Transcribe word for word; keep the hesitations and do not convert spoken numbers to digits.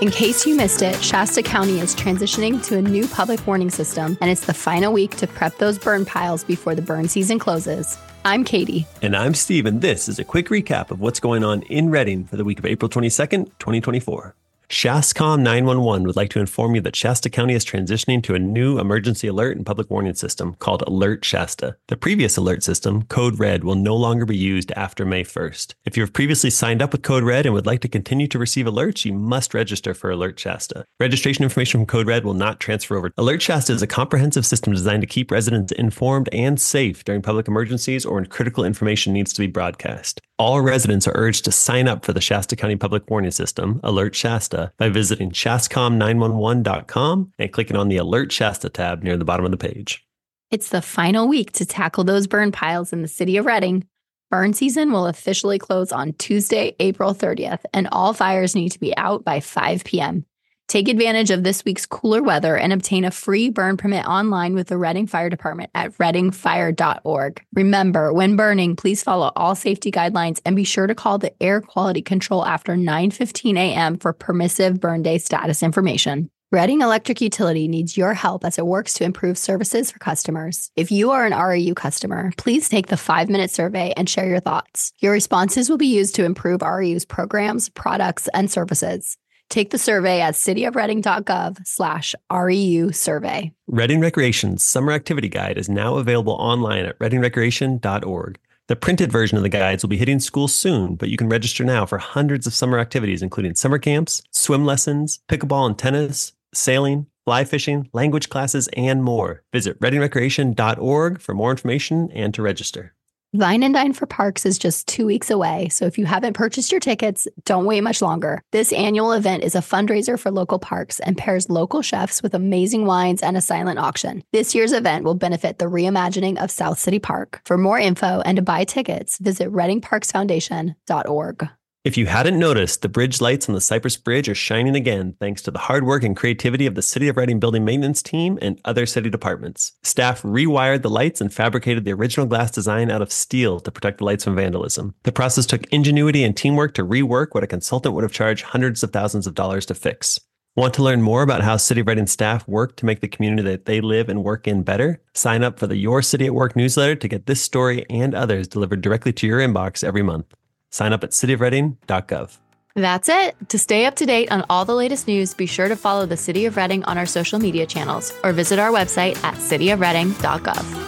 In case you missed it, Shasta County is transitioning to a new public warning system, and it's the final week to prep those burn piles before the burn season closes. I'm Katie. And I'm Steve, and this is a quick recap of what's going on in Redding for the week of April twenty-second, twenty twenty-four. ShastCom nine one one would like to inform you that Shasta County is transitioning to a new emergency alert and public warning system called Alert Shasta. The previous alert system, Code Red, will no longer be used after May first. If you have previously signed up with Code Red and would like to continue to receive alerts, you must register for Alert Shasta. Registration information from Code Red will not transfer over. Alert Shasta is a comprehensive system designed to keep residents informed and safe during public emergencies or when critical information needs to be broadcast. All residents are urged to sign up for the Shasta County Public Warning System, Alert Shasta, by visiting shastcom nine one one dot com and clicking on the Alert Shasta tab near the bottom of the page. It's the final week to tackle those burn piles in the city of Redding. Burn season will officially close on Tuesday, April thirtieth, and all fires need to be out by five p.m. Take advantage of this week's cooler weather and obtain a free burn permit online with the Redding Fire Department at redding fire dot org. Remember, when burning, please follow all safety guidelines and be sure to call the air quality control after nine fifteen a.m. for permissive burn day status information. Redding Electric Utility needs your help as it works to improve services for customers. If you are an R E U customer, please take the five-minute survey and share your thoughts. Your responses will be used to improve R E U's programs, products, and services. Take the survey at cityofredding.gov slash REU survey. Redding Recreation's Summer Activity Guide is now available online at redding recreation dot org. The printed version of the guides will be hitting schools soon, but you can register now for hundreds of summer activities, including summer camps, swim lessons, pickleball and tennis, sailing, fly fishing, language classes, and more. Visit redding recreation dot org for more information and to register. Vine and Dine for Parks is just two weeks away, so if you haven't purchased your tickets, don't wait much longer. This annual event is a fundraiser for local parks and pairs local chefs with amazing wines and a silent auction. This year's event will benefit the reimagining of South City Park. For more info and to buy tickets, visit redding parks foundation dot org. If you hadn't noticed, the bridge lights on the Cypress Bridge are shining again thanks to the hard work and creativity of the City of Redding building maintenance team and other city departments. Staff rewired the lights and fabricated the original glass design out of steel to protect the lights from vandalism. The process took ingenuity and teamwork to rework what a consultant would have charged hundreds of thousands of dollars to fix. Want to learn more about how City of Redding staff work to make the community that they live and work in better? Sign up for the Your City at Work newsletter to get this story and others delivered directly to your inbox every month. Sign up at city of redding dot gov. That's it. To stay up to date on all the latest news, be sure to follow the City of Redding on our social media channels or visit our website at city of redding dot gov.